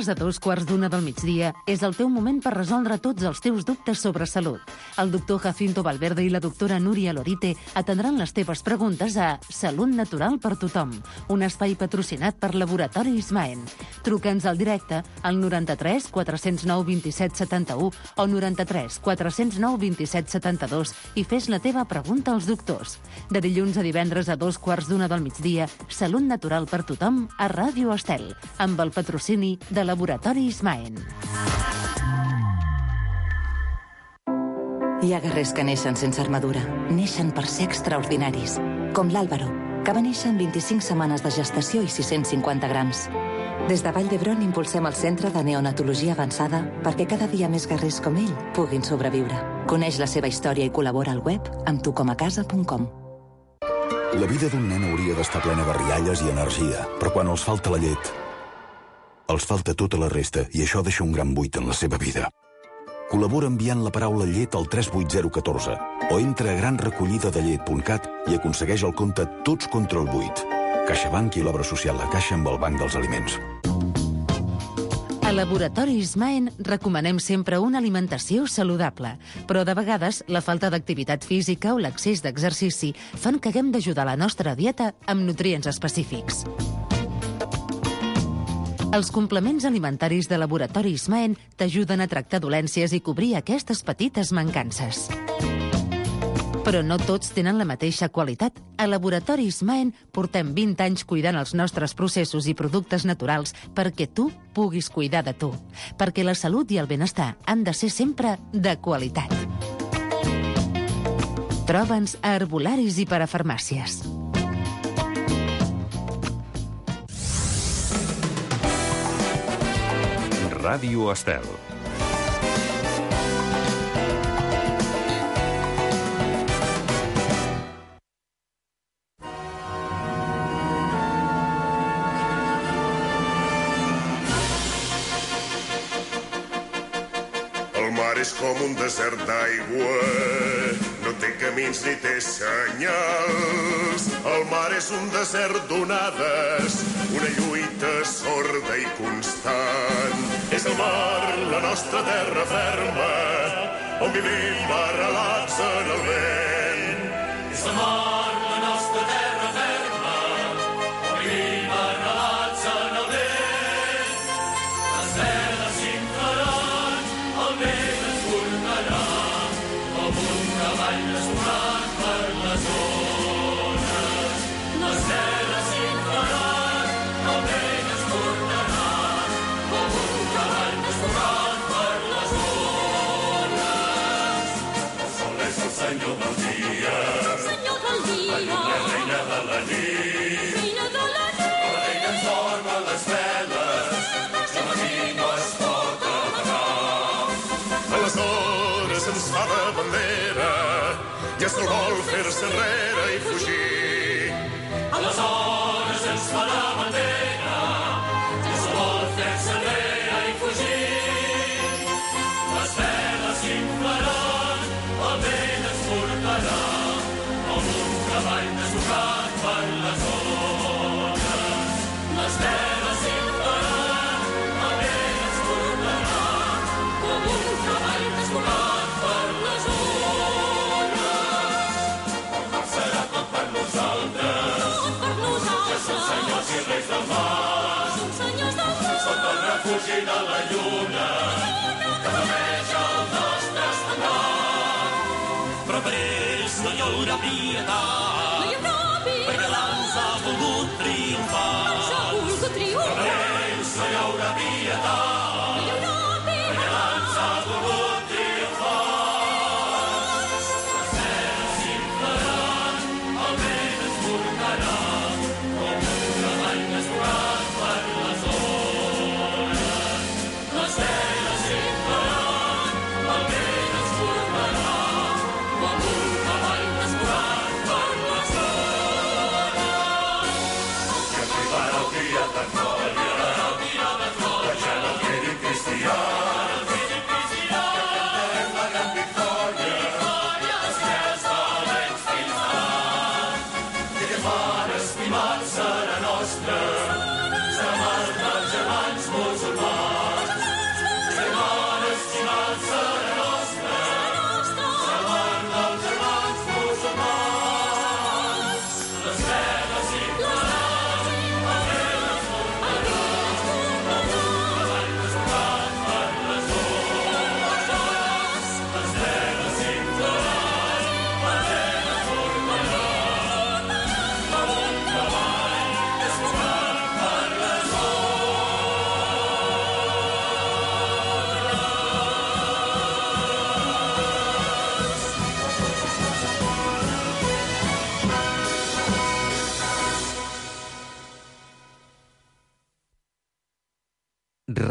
divendres a 2:15 del migdia és el teu moment per resoldre tots els teus dubtes sobre salut. El doctor Jacinto Valverde i la doctora Núria Lorite atendran les teves preguntes a Salut Natural per Tothom, un espai patrocinat per Laboratoris Maen. Truca'ns al directe al 93 409 27 71 o 93 409 27 72 i fes la teva pregunta als doctors. De dilluns a divendres a 2:15 del migdia, Salut Natural per Tothom a Ràdio Estel, amb el patrocini de Laboratoris Maen. Hi ha guerrers que neixen sense armadura. Neixen per ser extraordinaris. Com l'Àlvaro, que va néixer en 25 setmanes de gestació i 650 grams. Des de Vall d'Hebron impulsem el Centre de Neonatologia Avançada perquè cada dia més guerrers com ell puguin sobreviure. Coneix la seva història i col·labora al web amb tucomacasa.com. La vida d'un nen hauria d'estar plena de rialles i energia, però quan els falta la llet, els falta tota la resta i això deixa un gran buit en la seva vida. Col·labora enviant la paraula llet al 38014 o entra a granrecollidadallet.cat i aconsegueix el compte Tots contra el buit. CaixaBank i l'obra social La Caixa amb el Banc dels Aliments. A Laboratoris Maen recomanem sempre una alimentació saludable, però de vegades la falta d'activitat física o l'excés d'exercici fan que haguem d'ajudar la nostra dieta amb nutrients específics. Els complements alimentaris de Laboratoris Maen t'ajuden a tractar dolències i cobrir aquestes petites mancances. Però no tots tenen la mateixa qualitat. A Laboratoris Maen portem 20 anys cuidant els nostres processos i productes naturals perquè tu puguis cuidar de tu. Perquè la salut i el benestar han de ser sempre de qualitat. Troba'ns a herbolaris i parafarmàcies. Ràdio Estel. El mar és com un desert d'aigua, no té camins ni té senyals. El mar és un desert d'onades, una lluita sorda i constant. És el mar, la nostra terra ferma, on vivim arrelats en el vent. És el mar, la nostra terra ferma, on vivim arrelats en el vent. Les veles s'inflaran, el vent ens portarà, com un cavall desbocat per les ones. Les veles s'inflaran, el vent ens portarà, com un cavall desbocat per les ones. El sol és el senyor del dia, la lluna reina de la nit. La reina ens dorm a les veles, que matí no es pot apagar. Aleshores ens fa de bandera i es vol fer-se enrere i fugir. Aleshores ens fa de bandera i es vol fer-se enrere i fugir. Les veles s'inflaran, el vent ens portarà, com un cavall desbocat per les ones. Les veles s'inflaran, el vent ens portarà, com un cavall desbocat per les ones. El mar serà tot per nosaltres, que som senyors i reis del mar. Sota el refugi de la lluna, que flameja el nostre estendard. Però per ells no hi haurà pietat, perquè l'ans ha volgut triomfar. Però per ells no hi haurà pietat, perquè l'ans ha volgut triomfar. Les veles s'inflaran, el vent ens portarà, com un cavall desbocat per les ones. Les veles s'inflaran, el vent ens portarà, com un cavall desbocat per les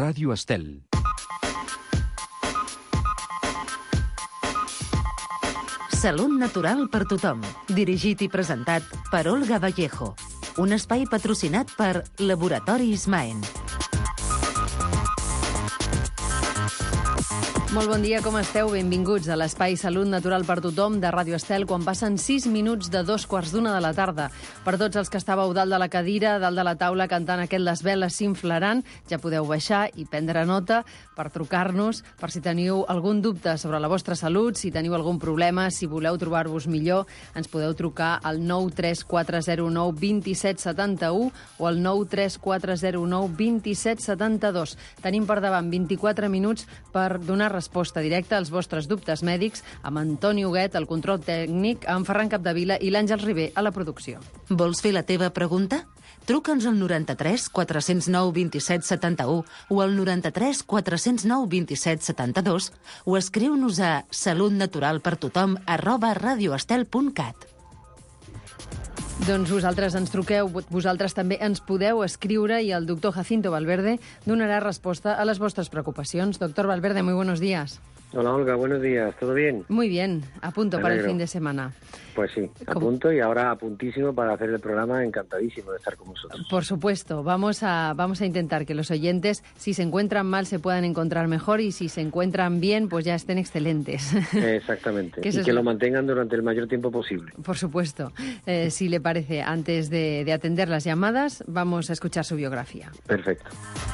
Ràdio Estel. Salut natural per tothom. Dirigit i presentat per Olga Vallejo. Un espai patrocinat per Laboratoris Maen. Molt bon dia, com esteu? Benvinguts a l'Espai Salut Natural per Tothom de Ràdio Estel, quan passen 6 minuts de 2:15 de la tarda. Per tots els que estàveu dalt de la cadira, dalt de la taula, cantant aquest Les veles s'inflaran, ja podeu baixar i prendre nota per trucar-nos, per si teniu algun dubte sobre la vostra salut, si teniu algun problema, si voleu trobar-vos millor, ens podeu trucar al 93409 2771 o al 93409 2772. Tenim per davant 24 minuts per donar resposta directa als vostres dubtes mèdics amb Antoni Huguet, el control tècnic, amb Ferran Capdevila i l'Àngel Ribé a la producció. Vols fer la teva pregunta? Truca'ns al 93 409 27 71 o al 93 409 27 72 o escriu-nos a salutnaturalpertothom@radioestel.cat. Doncs vosaltres ens truqueu, vosaltres també ens podeu escriure i el doctor Jacinto Valverde donarà resposta a les vostres preocupacions. Doctor Valverde, muy buenos días. Hola Olga, buenos días, ¿todo bien? Muy bien, a punto para el fin de semana. Pues sí, a punto y ahora a puntísimo para hacer el programa, encantadísimo de estar con vosotros. Por supuesto, vamos a intentar que los oyentes, si se encuentran mal, se puedan encontrar mejor y si se encuentran bien, pues ya estén excelentes. Exactamente, y que lo mantengan durante el mayor tiempo posible. Por supuesto. Si le parece, antes de atender las llamadas, vamos a escuchar su biografía. Perfecto.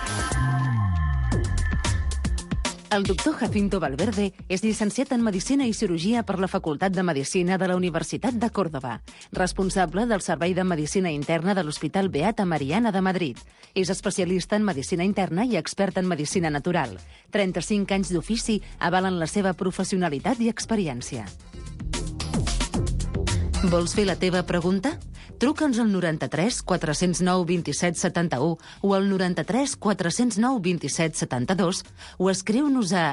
El doctor Jacinto Valverde és llicenciat en Medicina i Cirurgia per la Facultat de Medicina de la Universitat de Còrdova, responsable del Servei de Medicina Interna de l'Hospital Beata Mariana de Madrid. És especialista en Medicina Interna i expert en Medicina Natural. 35 anys d'ofici avalen la seva professionalitat i experiència. Vols fer la teva pregunta? Truca'ns al 93 409 27 71 o al 93 409 27 72 o escriu-nos a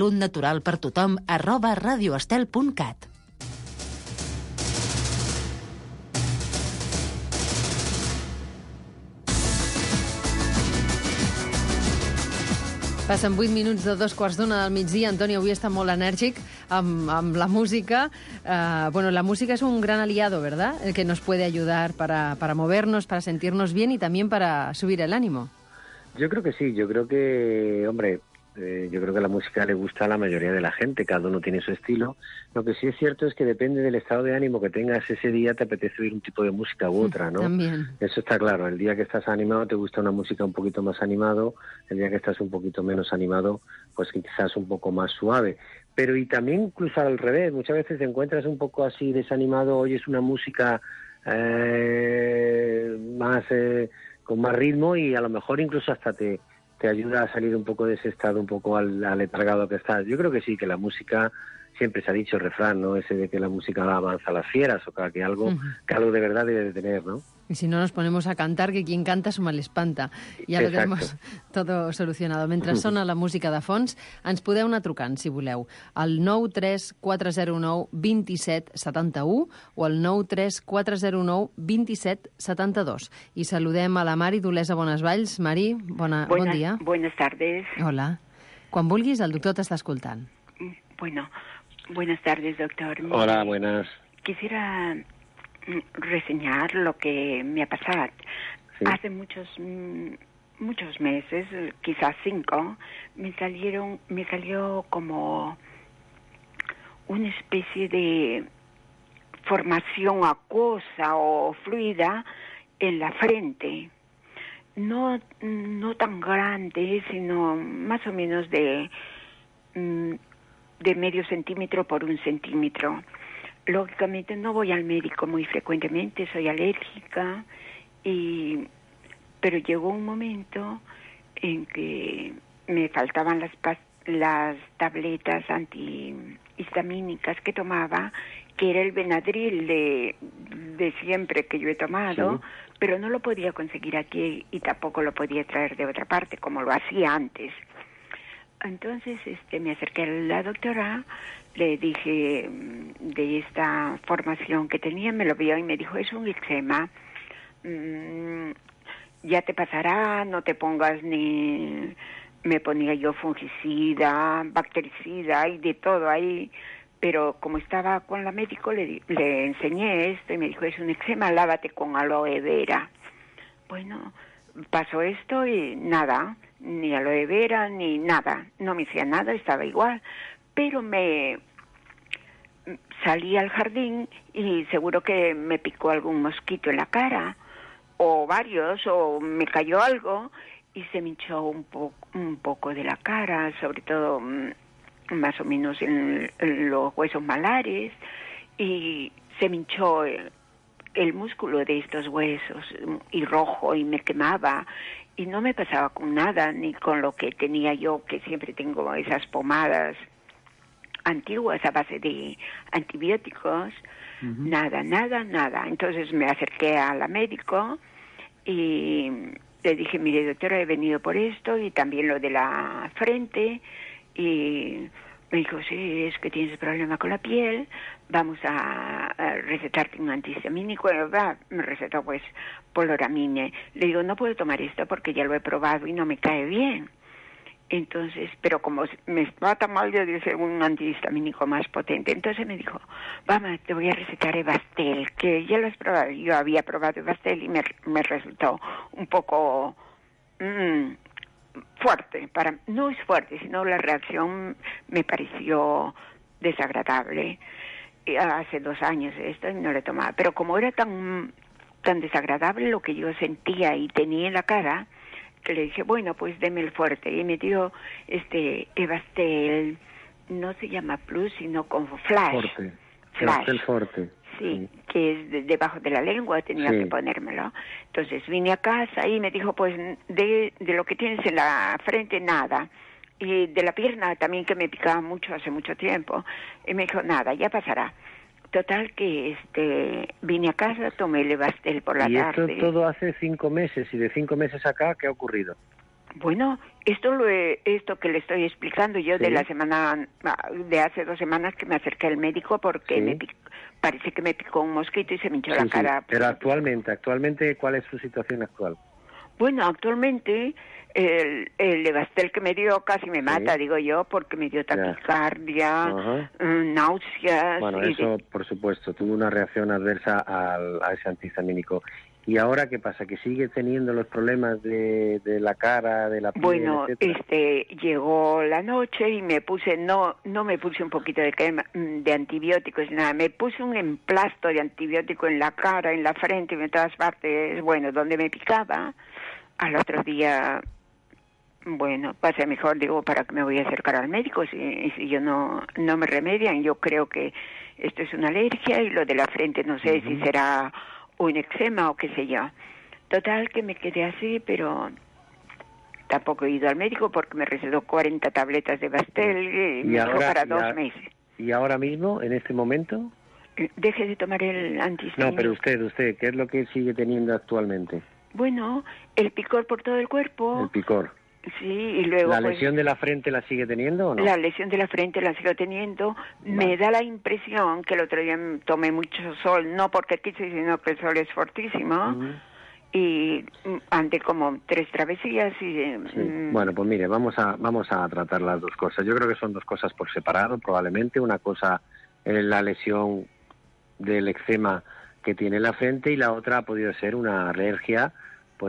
salutnaturalpertothom@radioestel.cat. Passen 8 minuts de 2:15 del migdia. Antoni avui està molt enèrgic amb la música. La música es un gran aliado, ¿verdad? El que nos puede ayudar para movernos, para sentirnos bien y también para subir el ánimo. Yo creo que sí, yo creo que, yo creo que la música le gusta a la mayoría de la gente, cada uno tiene su estilo. Lo que sí es cierto es que depende del estado de ánimo que tengas ese día, te apetece oír un tipo de música u otra, ¿no? También. Eso está claro, el día que estás animado te gusta una música un poquito más animado, el día que estás un poquito menos animado, pues quizás un poco más suave. Pero y también incluso al revés, muchas veces te encuentras un poco así desanimado, oyes una música con más ritmo y a lo mejor incluso hasta te ayuda a salir un poco de ese estado, un poco aletargado que estás. Yo creo que sí, que la música, siempre se ha dicho el refrán, ¿no? Ese de que la música avanza a las fieras, o que algo de verdad debe de tener, ¿no? Y si no nos ponemos a cantar, que quien canta su mal espanta. Ja lo tenemos todo solucionado. Mentre sona la música de fons, ens podeu anar trucant, si voleu, al 93409 27 71 o al 93409 27 72. I saludem a la Mari d'Olesa Bonesvalls. Mari, bon dia. Buenas tardes. Hola. Quan vulguis, el doctor t'està escoltant. Bueno, buenas tardes, doctor. Hola, buenas. Quisiera reseñar lo que me ha pasado. Sí. Hace muchos meses, quizás 5, me salió como una especie de formación acuosa o fluida en la frente. No tan grande, sino más o menos de medio centímetro por 1 centímetro. Lógicamente no voy al médico muy frecuentemente, soy alérgica, pero llegó un momento en que me faltaban las tabletas antihistamínicas que tomaba, que era el Benadryl de siempre que yo he tomado, sí. Pero no lo podía conseguir aquí y tampoco lo podía traer de otra parte, como lo hacía antes. Entonces me acerqué a la doctora, le dije de esta formación que tenía, me lo vio y me dijo, es un eczema, ya te pasará, no te pongas ni me ponía yo fungicida, bactericida y de todo ahí, pero como estaba con la médico le enseñé esto y me dijo, es un eczema, lávate con aloe vera. Bueno, pasó esto y nada, ni aloe vera ni nada, no me hacía nada, estaba igual, pero me salí al jardín y seguro que me picó algún mosquito en la cara, o varios, o me cayó algo y se me hinchó un poco de la cara, sobre todo más o menos en los huesos malares, y se me hinchó el músculo de estos huesos y rojo, y me quemaba, y no me pasaba con nada, ni con lo que tenía yo, que siempre tengo esas pomadas antiguas a base de antibióticos. Nada. Entonces me acerqué a la médico y le dije, mire doctora, he venido por esto y también lo de la frente, y me dijo, sí, es que tienes problema con la piel, vamos a recetarte un antihistamínico. Me recetó pues poloramine. Le digo, no puedo tomar esto porque ya lo he probado y no me cae bien. Entonces, pero como me estaba tan mal, yo dije un antihistamínico más potente. Entonces me dijo, vamos, te voy a recetar Evastel, que ya lo has probado. Yo había probado Evastel y me resultó un poco fuerte. No es fuerte, sino la reacción me pareció desagradable. Hace 2 años esto y no lo tomaba. Pero como era tan desagradable lo que yo sentía y tenía en la cara, que le dije, bueno, pues deme el fuerte. Y me dio Evastel, no se llama Plus, sino con Flash. Forte. Flash. Evastel Forte. Sí, que es debajo de la lengua, tenía que ponérmelo. Entonces vine a casa y me dijo, pues de lo que tienes en la frente, nada. Y de la pierna también, que me picaba mucho hace mucho tiempo. Y me dijo, nada, ya pasará. Total que vine a casa, tomé el Evastel por la tarde. Y esto todo hace 5 meses, y de 5 meses acá, ¿qué ha ocurrido? Bueno, esto que le estoy explicando yo de la semana, de hace 2 semanas que me acerqué al médico porque parece que me picó un mosquito y se me hinchó la cara. Pero actualmente, ¿cuál es su situación actual? Bueno, actualmente el Evastel que me dio casi me mata, digo yo, porque me dio taquicardia, náuseas. Bueno, eso por supuesto, tuvo una reacción adversa a ese antihistamínico. ¿Y ahora qué pasa? ¿Que sigue teniendo los problemas de la cara, de la piel, bueno, etcétera? Llegó la noche y me puse, no me puse un poquito de crema, de antibióticos, nada, me puse un emplasto de antibiótico en la cara, en la frente, en todas partes, bueno, donde me picaba. Al otro día, bueno, pasé mejor, digo, ¿para qué me voy a acercar al médico si yo no me remedian? Yo creo que esto es una alergia, y lo de la frente no sé si será un eczema o qué sé yo. Total que me quedé así, pero tampoco he ido al médico porque me recetó 40 tabletas de Evastel y me dejó para 2 meses. ¿Y ahora mismo, en este momento? Deje de tomar el antihistamínico. No, pero usted, ¿qué es lo que sigue teniendo actualmente? Bueno, el picor por todo el cuerpo. El picor. Sí, y luego... ¿La lesión de la frente la sigue teniendo o no? La lesión de la frente la sigo teniendo. Vale. Me da la impresión que el otro día tomé mucho sol, no porque quise, sino que el sol es fortísimo. Y andé como 3 travesías y... Bueno, pues mire, vamos a tratar las 2 cosas. Yo creo que son 2 cosas por separado, probablemente. Una cosa es la lesión del eczema que tiene en la frente, y la otra ha podido ser una alergia, pues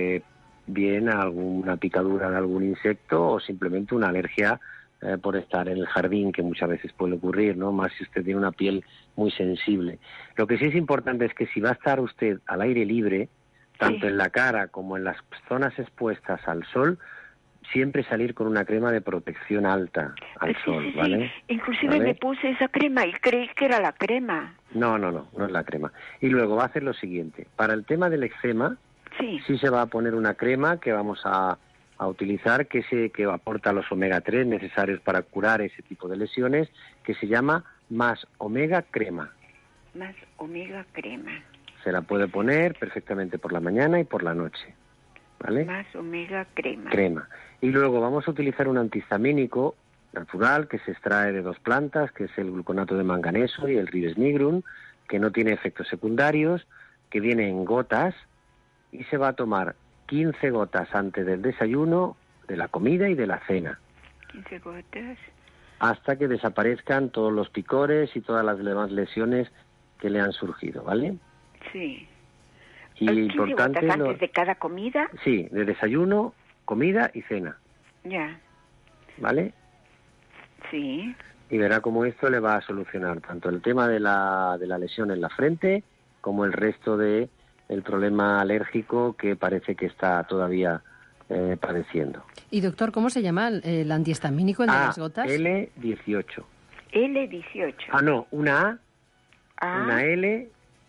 bien a alguna picadura de algún insecto, o simplemente una alergia por estar en el jardín, que muchas veces puede ocurrir, ¿no? Más si usted tiene una piel muy sensible. Lo que sí es importante es que si va a estar usted al aire libre, tanto en la cara como en las zonas expuestas al sol, siempre salir con una crema de protección alta al sol, ¿vale? Inclusive me puse esa crema y creí que era la crema. No es la crema. Y luego va a hacer lo siguiente. Para el tema del eczema, sí se va a poner una crema que vamos a utilizar, que aporta los omega 3 necesarios para curar ese tipo de lesiones, que se llama Más Omega Crema. Más Omega Crema. Se la puede poner perfectamente por la mañana y por la noche, ¿vale? Más Omega Crema. Crema. Y luego vamos a utilizar un antihistamínico natural que se extrae de 2 plantas, que es el gluconato de manganeso y el ribes nigrum, que no tiene efectos secundarios, que viene en gotas, y se va a tomar 15 gotas antes del desayuno de la comida y de la cena. 15 gotas. Hasta que desaparezcan todos los picores y todas las demás lesiones que le han surgido, ¿vale? Sí. Y 15 importante... gotas antes de cada comida. Sí, de desayuno, comida y cena, Ya. ¿vale? Sí. Y verá cómo esto le va a solucionar tanto el tema de la lesión en la frente como el resto de el problema alérgico que parece que está todavía padeciendo. Y doctor, ¿cómo se llama el antihistamínico, el de las gotas? L18. L18. Ah, no, una A, una L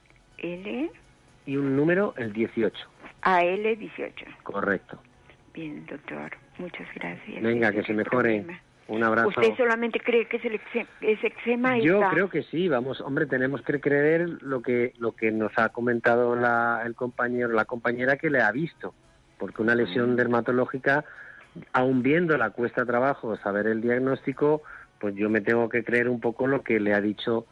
y un número, el 18. L18. Correcto. Bien, doctor. Muchas gracias. Venga, que se mejore. Un abrazo. ¿Usted solamente cree que es eczema? Yo creo que sí, vamos, hombre, tenemos que creer lo que nos ha comentado el compañero, la compañera que le ha visto, porque una lesión dermatológica, aun viéndola cuesta trabajo saber el diagnóstico, pues yo me tengo que creer un poco lo que le ha dicho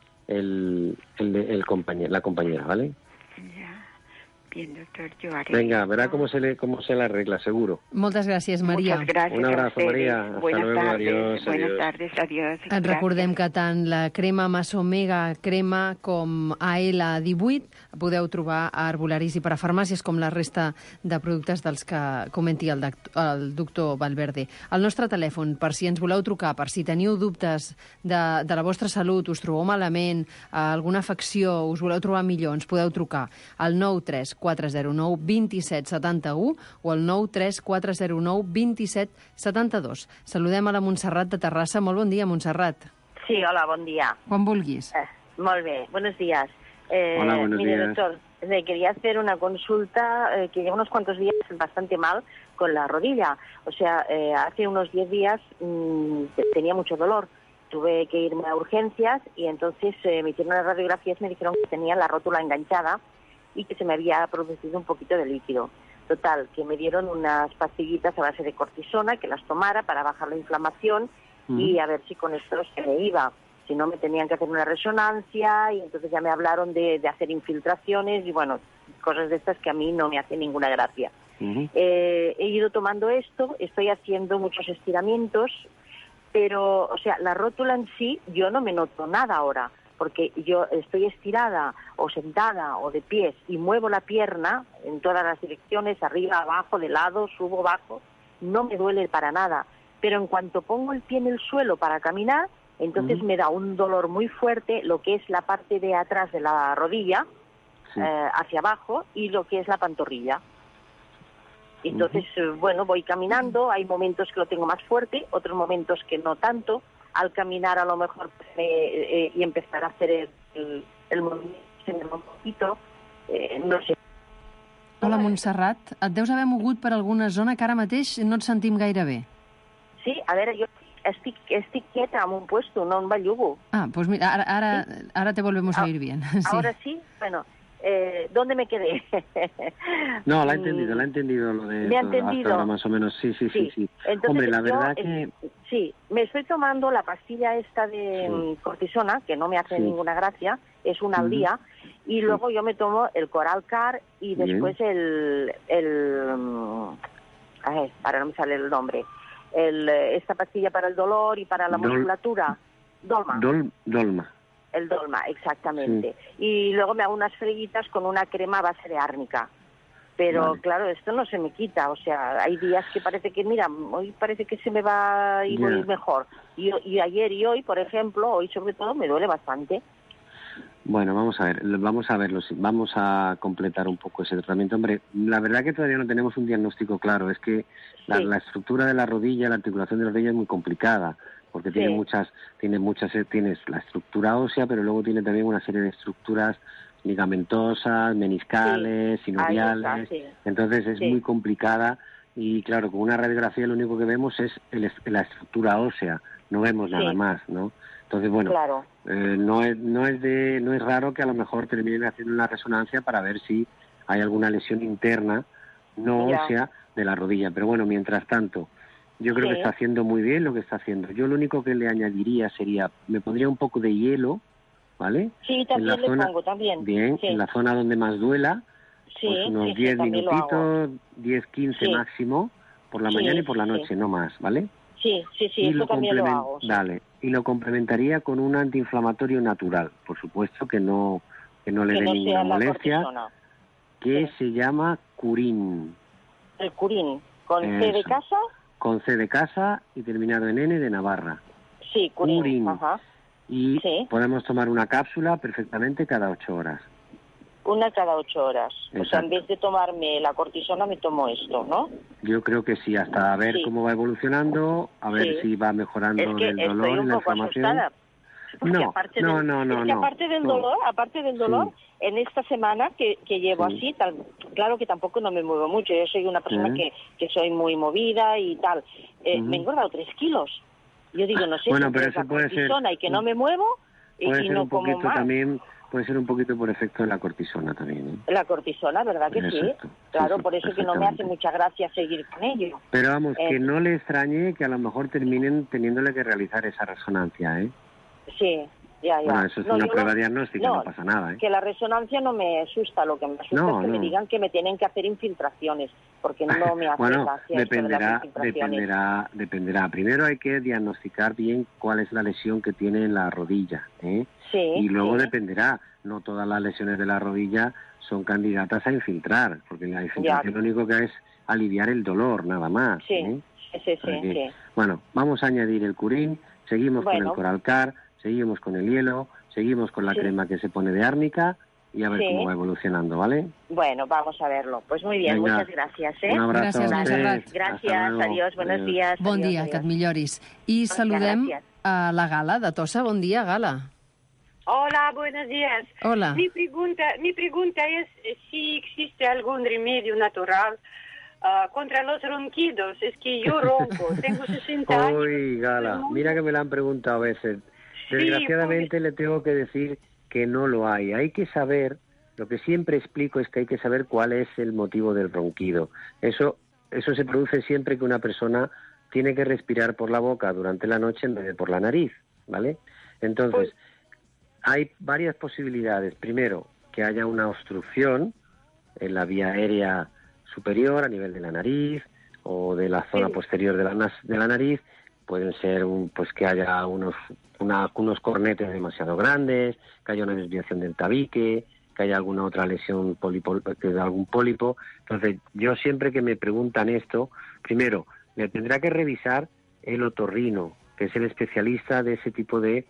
la compañera, ¿vale? Ya. Bien, doctor, yo haré. Venga, verá cómo se la arregla, seguro. Moltes gràcies, Maria. Muchas gracias. Un abrazo, a ustedes. María. Hasta Buenas luego, tardes. adiós, Buenas adiós. tardes, adiós. Et recordem que tant la crema Masso Omega crema com AL18 podeu trobar a herbolaris i per a farmàcies com la resta de productes dels que comenti el doctor Valverde. El nostre telèfon, per si ens voleu trucar, per si teniu dubtes de la vostra salut, us trobeu malament, alguna afecció, us voleu trobar millor, ens podeu trucar al 93 409 27 71 o al 93 409 27 72. Saludem a la Montserrat de Terrassa. Molt bon dia, Montserrat. Sí, hola, bon dia. Quan vulguis. Molt bé, buenos días. Hola, buenos mire, días. doctor, le quería hacer una consulta que lleva unos cuantos días bastante mal con la rodilla. O sea, hace unos 10 días tenía mucho dolor. Tuve que irme a urgencias y entonces me hicieron las radiografías y me dijeron que tenía la rótula enganchada y que se me había producido un poquito de líquido. Total, que me dieron unas pastillitas a base de cortisona, que las tomara para bajar la inflamación y a ver si con esto se me iba. Si no, me tenían que hacer una resonancia y entonces ya me hablaron de hacer infiltraciones y bueno, cosas de estas que a mí no me hacen ninguna gracia. He ido tomando esto, estoy haciendo muchos estiramientos, pero, o sea, la rótula en sí, yo no me noto nada ahora, porque yo estoy estirada o sentada o de pies y muevo la pierna en todas las direcciones, arriba, abajo, de lado, subo, bajo, no me duele para nada. Pero en cuanto pongo el pie en el suelo para caminar, entonces me da un dolor muy fuerte lo que es la parte de atrás de la rodilla, hacia abajo, y lo que es la pantorrilla. Entonces, bueno, voy caminando, hay momentos que lo tengo más fuerte, otros momentos que no tanto. Al caminar a lo mejor y empezar a hacer el movimiento, se me va un poquito, no sé. Hola, Montserrat. Et deus haver mogut per alguna zona que ara mateix no et sentim gaire bé. Sí, a veure, jo estic quieta en un puesto, no em bellugo. Ah, pues mira, ahora te volvemos a oír bien. Sí. Ahora sí, bueno, ¿dónde me quedé? No, la he entendido lo de... ¿Me ha entendido? Hasta ahora más o menos, sí. Entonces, hombre, la verdad que... Sí, me estoy tomando la pastilla esta de cortisona, que no me hace ninguna gracia, es una al día, y luego yo me tomo el Coralcar y después ahora no me sale el nombre, esta pastilla para el dolor y para la musculatura, Dolma. Dolma. El Dolma, exactamente. Sí. Y luego me hago unas freguitas con una crema a base de árnica. Pero claro, esto no se me quita, o sea, hay días que parece que, mira, hoy parece que se me va a ir mejor. Y ayer y hoy, por ejemplo, hoy sobre todo, me duele bastante. Bueno, vamos a verlo, vamos a completar un poco ese tratamiento. Hombre, la verdad que todavía no tenemos un diagnóstico claro, es que la estructura de la rodilla, la articulación de la rodilla es muy complicada, porque tienes la estructura ósea, pero luego tiene también una serie de estructuras ligamentosas, meniscales, sinoviales, entonces es muy complicada y claro, con una radiografía lo único que vemos es la estructura ósea, no vemos nada más, ¿no? Entonces, bueno, no es raro que a lo mejor terminen haciendo una resonancia para ver si hay alguna lesión interna no ósea de la rodilla, pero bueno, mientras tanto, yo creo que está haciendo muy bien lo que está haciendo. Yo lo único que le añadiría sería, me pondría un poco de hielo, ¿vale? Sí, también le pongo, también. Bien, en la zona donde más duela, pues unos 10 minutitos, 10, 15 máximo, por la mañana y por la noche, no más, ¿vale? Sí, eso también lo hago. Sí. Dale, y lo complementaría con un antiinflamatorio natural, por supuesto que no le dé ninguna molestia, que se llama Curín. El Curín, ¿con C de casa? Con C de casa y terminado en N de Navarra. Sí, Curín. Ajá. Y podemos tomar una cápsula perfectamente cada 8 horas. Una cada 8 horas. Exacto. O sea, en vez de tomarme la cortisona, me tomo esto, ¿no? Yo creo que sí, hasta a ver cómo va evolucionando, a ver si va mejorando el dolor y la inflamación. Asustada. No, aparte del dolor, en esta semana que llevo así, claro que tampoco no me muevo mucho, yo soy una persona que soy muy movida y tal, me he engordado 3 kilos. Yo digo, no sé, bueno, pero es la cortisona y que no me muevo y no como más. También puede ser un poquito por efecto de la cortisona también, ¿eh? La cortisona, ¿verdad que exacto, sí? Claro, por eso que no me hace mucha gracia seguir con ello. Pero vamos, que no le extrañe que a lo mejor terminen teniéndole que realizar esa resonancia, ¿eh? Sí, ya. Bueno, eso es una prueba diagnóstica, no pasa nada, ¿eh? Que la resonancia no me asusta, lo que me asusta es que me digan que me tienen que hacer infiltraciones, porque no me hace gracia dependerá. Primero hay que diagnosticar bien cuál es la lesión que tiene en la rodilla, ¿eh? Sí, y luego dependerá. No todas las lesiones de la rodilla son candidatas a infiltrar, porque la infiltración lo único que es aliviar el dolor, nada más. Sí. Bueno, vamos a añadir el Curín, seguimos con el Coralcar, seguimos con el hielo, seguimos con la crema que se pone de árnica y a ver cómo va evolucionando, ¿vale? Bueno, vamos a verlo. Pues muy bien, muchas gracias, ¿eh? Un abrazo. Gracias, adiós, buenos días. Bon dia, que et milloris. I saludem a la Gala de Tossa. Bon dia, Gala. Hola, buenos días. Hola. Mi pregunta es si existe algún remedio natural contra los ronquidos. Es que yo ronco, tengo 60 años. Uy, Gala, mira que me la han preguntado a veces. Desgraciadamente le tengo que decir que no lo hay. Hay que saber, lo que siempre explico es que hay que saber cuál es el motivo del ronquido. Eso se produce siempre que una persona tiene que respirar por la boca durante la noche en vez de por la nariz, ¿vale? Entonces, hay varias posibilidades. Primero, que haya una obstrucción en la vía aérea superior a nivel de la nariz o de la zona posterior de la nariz. Pueden ser que haya unos cornetes demasiado grandes, que haya una desviación del tabique, que haya alguna otra lesión de algún pólipo. Entonces, yo siempre que me preguntan esto, primero, le tendrá que revisar el otorrino, que es el especialista de ese tipo de...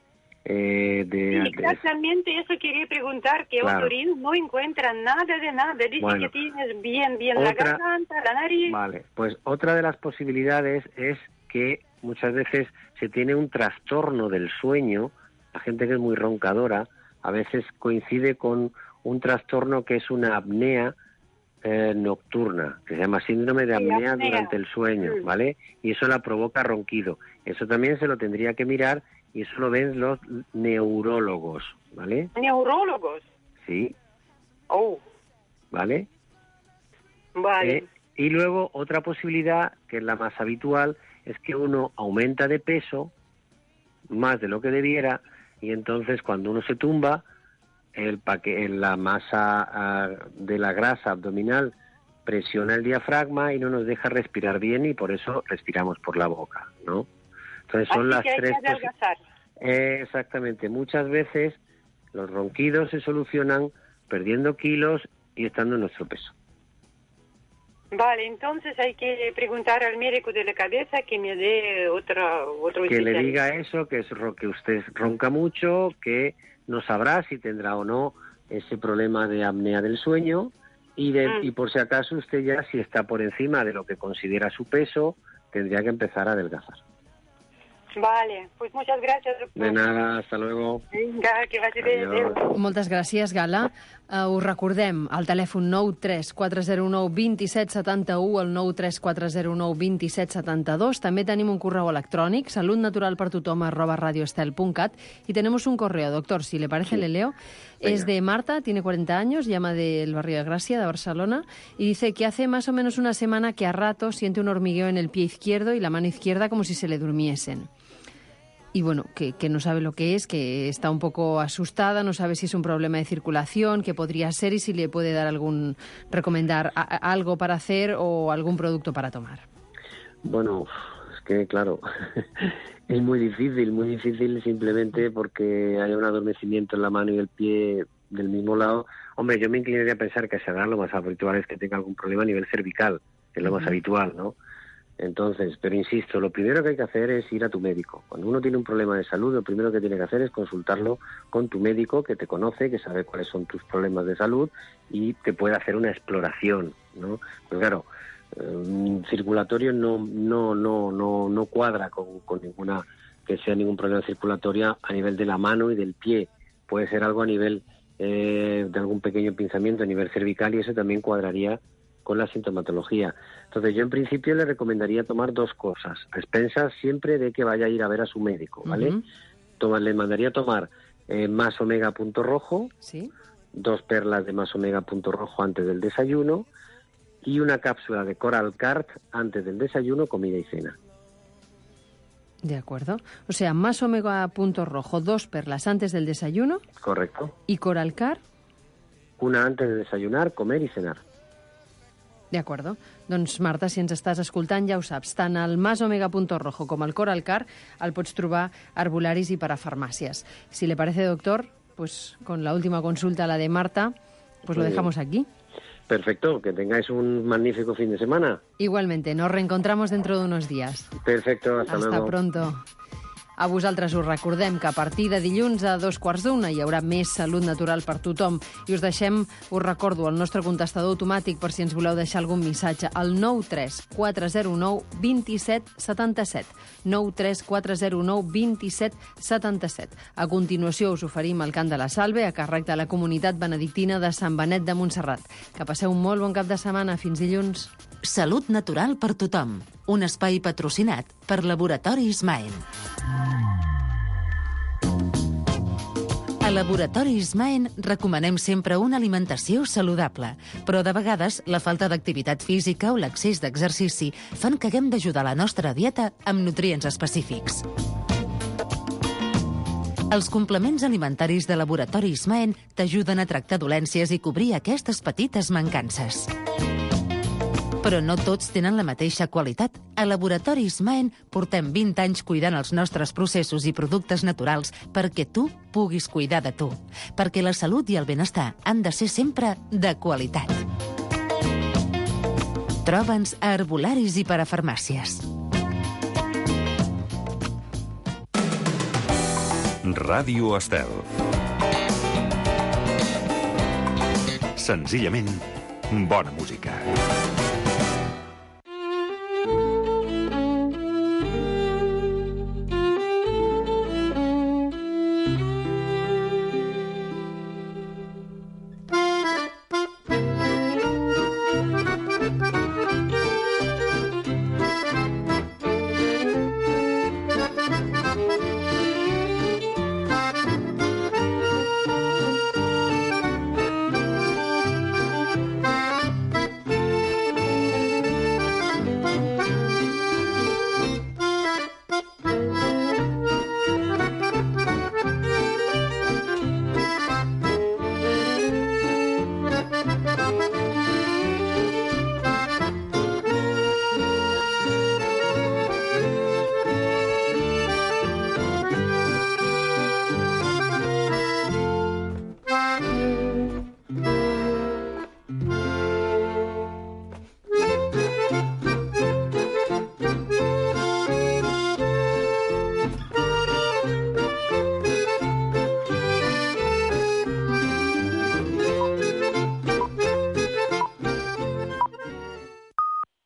exactamente eso quería preguntar, que otorrino no encuentra nada de nada. Dice que tienes bien la garganta, la nariz. Vale, pues otra de las posibilidades es que muchas veces se tiene un trastorno del sueño. La gente que es muy roncadora a veces coincide con un trastorno que es una apnea nocturna, que se llama síndrome de apnea durante el sueño, ¿vale? Y eso la provoca ronquido. Eso también se lo tendría que mirar y eso lo ven los neurólogos, ¿vale? ¿Neurólogos? Sí. Oh. ¿Vale? Vale. Y luego otra posibilidad, que es la más habitual, es que uno aumenta de peso más de lo que debiera y entonces cuando uno se tumba, la masa de la grasa abdominal presiona el diafragma y no nos deja respirar bien y por eso respiramos por la boca, ¿no? Entonces son las tres posibilidades. Exactamente. Muchas veces los ronquidos se solucionan perdiendo kilos y estando en nuestro peso. Vale, entonces hay que preguntar al médico de la cabeza que me dé otro que le diga eso, que usted ronca mucho, que no sabrá si tendrá o no ese problema de apnea del sueño y por si acaso usted ya, si está por encima de lo que considera su peso, tendría que empezar a adelgazar. Vale, pues muchas gracias, doctor. De nada, hasta luego. Vinga, que vagi bé. Moltes gràcies, Gala. Us recordem, el telèfon 934092771, el 934092772. També tenim un correu electrònic, saludnaturalpertotom@radioestel.cat, y tenemos un correo, doctor, si le parece, le leo. Venga. Es de Marta, tiene 40 años, llama del barrio de Gracia, de Barcelona, y dice que hace más o menos una semana que a ratos siente un hormigueo en el pie izquierdo y la mano izquierda como si se le durmiesen. Y bueno, que no sabe lo que es, que está un poco asustada, no sabe si es un problema de circulación, que podría ser y si le puede dar recomendar algo para hacer o algún producto para tomar. Bueno, es que, claro, es muy difícil simplemente porque hay un adormecimiento en la mano y el pie del mismo lado. Hombre, yo me inclinaría a pensar que será lo más habitual es que tenga algún problema a nivel cervical, que es lo más habitual, ¿no? Entonces, pero insisto, lo primero que hay que hacer es ir a tu médico. Cuando uno tiene un problema de salud, lo primero que tiene que hacer es consultarlo con tu médico, que te conoce, que sabe cuáles son tus problemas de salud y te puede hacer una exploración, ¿no? Pues claro, circulatorio no cuadra con ninguna que sea ningún problema circulatorio a nivel de la mano y del pie. Puede ser algo a nivel de algún pequeño pinzamiento a nivel cervical y eso también cuadraría con la sintomatología. Entonces yo en principio le recomendaría tomar 2 cosas, a expensas siempre de que vaya a ir a ver a su médico, ¿vale? Le mandaría tomar más omega punto rojo, ¿sí? 2 perlas de más omega punto rojo antes del desayuno y una cápsula de Coral Cart antes del desayuno, comida y cena. De acuerdo. O sea, más omega punto rojo, 2 perlas antes del desayuno. Correcto. ¿Y Coral Cart? Una antes de desayunar, comer y cenar. De acuerdo. Doncs, Marta, si ens estàs escoltant, ja ho saps. Tant el Mas Omega Punto Rojo com el Coral Cart el pots trobar a herbolaris i parafarmàcies. Si le parece, doctor, pues con la última consulta, la de Marta, pues lo dejamos aquí. Perfecto, que tengáis un magnífico fin de semana. Igualmente, nos reencontramos dentro de unos días. Perfecto, hasta luego. Hasta pronto. A vosaltres us recordem que a partir de dilluns a 2:15 hi haurà més Salut Natural per tothom. I us recordo, el nostre contestador automàtic per si ens voleu deixar algun missatge, el 93 409 27 77. 93 409 27 77. A continuació us oferim el Cant de la Salve a càrrec de la comunitat benedictina de Sant Benet de Montserrat. Que passeu un molt bon cap de setmana. Fins dilluns. Salut natural per tothom. Un espai patrocinat per Laboratoris Maen. A Laboratoris Maen recomanem sempre una alimentació saludable, però de vegades la falta d'activitat física o l'excés d'exercici fan que haguem d'ajudar la nostra dieta amb nutrients específics. Els complements alimentaris de Laboratoris Maen t'ajuden a tractar dolències i cobrir aquestes petites mancances. Però no tots tenen la mateixa qualitat. A Laboratoris Maen portem 20 anys cuidant els nostres processos i productes naturals perquè tu puguis cuidar de tu. Perquè la salut i el benestar han de ser sempre de qualitat. Troba'ns a herbolaris i parafarmàcies. Ràdio Estel. Senzillament, bona música.